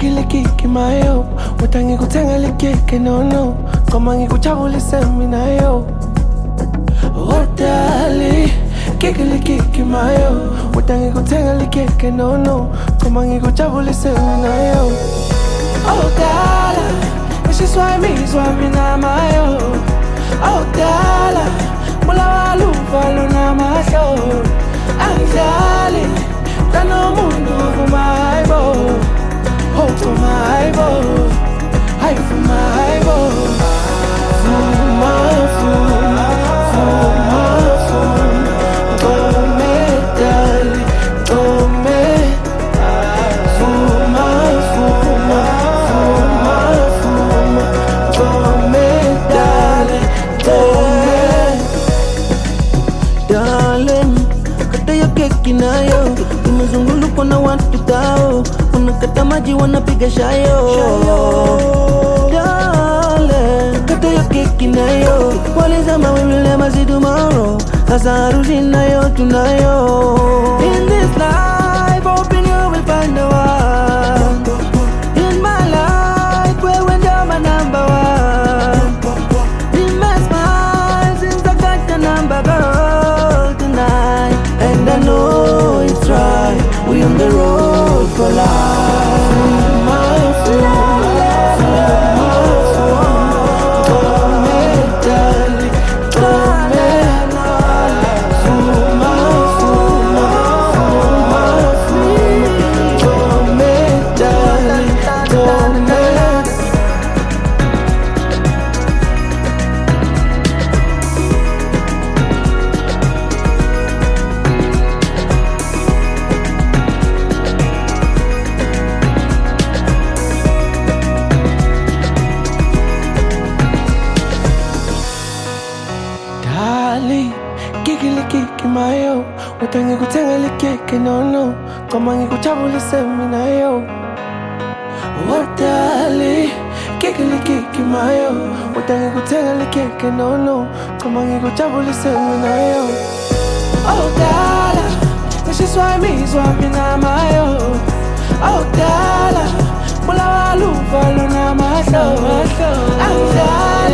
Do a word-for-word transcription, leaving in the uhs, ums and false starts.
kiki le kiki mayo utangi kutenga le keke no no koma ngikuchabulise mina yo oh dali kiki le kiki mayo utangi kutenga le keke no no koma ngikuchabulise mina yo oh dala ishiswa imizwa mina mayo oh dala mula waluva luna mahlo angidlali Dano mundo for my boy, hope for my boy, hype for my boy. For my phone, for my phone, for me, darling, for me. For my phone, for my phone, for me, darling, for me, darling. Kata ya keki na yo. Tumezunguluko na watu tao, wanakata maji wanapiga shayo Dale, kata ya keki na yo walizama we will never see tomorrow Sasa harusi na yo tunayo In this life, hoping you will find the one In my life, where when you're my number one In my smile, since I got your number girl tonight And I know it's right We on the road for life For my phone, for my phone For me, darling, for me For my phone, for my phone For me, darling, for me Kiki le kiki mayo utangi kutenga le keke no no koma ngikuchabulise mina yo oh dali kiki le kiki mayo utangi kutenga le keke no no koma ngikuchabulise mina yo oh dala nishiswa imizwa mina mayo oh dala mula waluva luna mahlo angidlali